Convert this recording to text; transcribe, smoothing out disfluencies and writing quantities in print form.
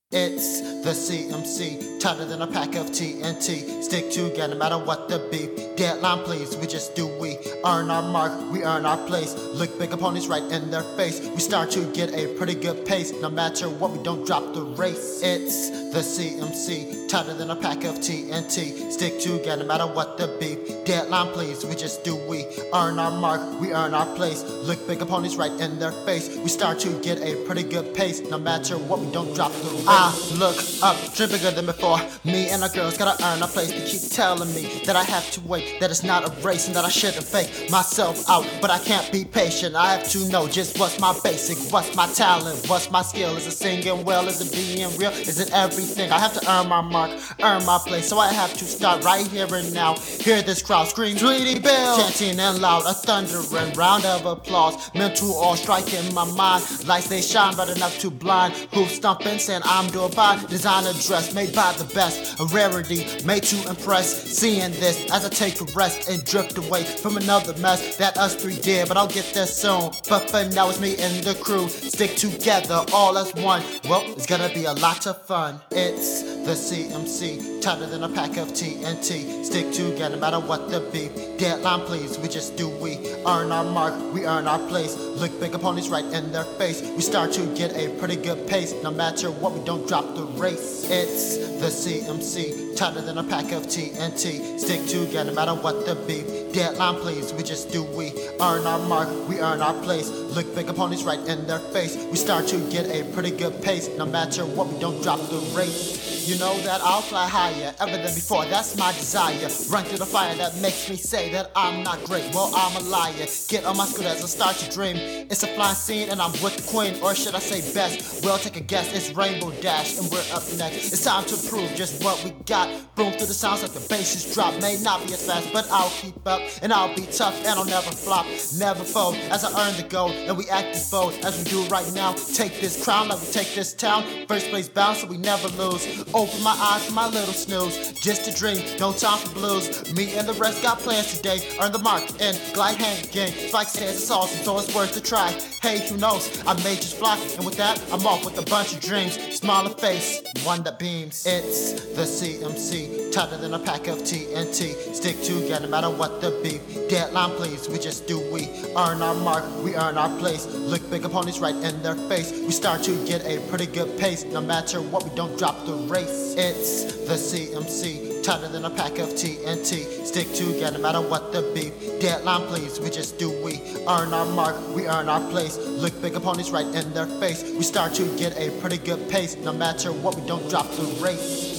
It's the CMC, tighter than a pack of TNT. Stick together no matter what the beef. Deadline please, we just do we. Earn our mark, we earn our place. Look big opponents right in their face. We start to get a pretty good pace. No matter what, we don't drop the race. It's the CMC, tighter than a pack of TNT. Stick together no matter what the beef. Deadline please, we just do we. Earn our mark, we earn our place. Look big opponents right in their face. We start to get a pretty good pace. No matter what, we don't drop the race. I look up, dream bigger than before. Me and our girls gotta earn our place. They keep telling me that I have to wait, that it's not a race, and that I shouldn't fake myself out. But I can't be patient, I have to know just what's my basic, what's my talent, what's my skill. Is it singing well, is it being real, is it everything? I have to earn my mark, earn my place. So I have to start right here and now. Hear this crowd scream, Tweety Bill, chanting and loud, a thundering round of applause. Mental all striking my mind, lights they shine bright enough to blind. Who's stumping, saying I'm doing fine. Designer dress made by the best, a rarity made to impress. Seeing this as I take a rest and drift away from another mess that us three did, but I'll get there soon. But for now it's me and the crew, stick together all as one. Well, it's gonna be a lot of fun. It's the CMC, tighter than a pack of TNT. Stick together no matter what the beef. Deadline please, we just do we. Earn our mark, we earn our place. Look big opponents right in their face. We start to get a pretty good pace. No matter what, we don't drop the race. It's the CMC, tighter than a pack of TNT. Stick together no matter what the beef. Deadline please, we just do we. Earn our mark, we earn our place. Look big opponents right in their face. We start to get a pretty good pace. No matter what, we don't drop the race. You know that I'll fly higher, ever than before, that's my desire. Run through the fire that makes me say that I'm not great, well I'm a liar. Get on my scooter as I start to dream. It's a flying scene and I'm with the queen, or should I say best? Well, take a guess, it's Rainbow Dash and we're up next. It's time to prove just what we got. Boom through the sounds like the bass is drop. May not be as fast, but I'll keep up. And I'll be tough and I'll never flop, never fold. As I earn the gold and we act as bold as we do right now. Take this crown like we take this town. First place bound so we never lose. Open my eyes for my little snooze. Just a dream, no time for blues. Me and the rest got plans today. Earn the mark and glide hand game. Spike says it's awesome, so it's worth a try. Hey, who knows? I may just fly, and with that, I'm off with a bunch of dreams. Smiling face, one that beams. It's the CMC, tighter than a pack of TNT. Stick together no matter what the beef. Deadline please, we just do we. Earn our mark, we earn our place. Look big opponents right in their face. We start to get a pretty good pace. No matter what, we don't drop the race. It's the CMC, tighter than a pack of TNT. Stick together no matter what the beef. Deadline please, we just do we. Earn our mark, we earn our place. Look big opponents right in their face. We start to get a pretty good pace. No matter what, we don't drop the race.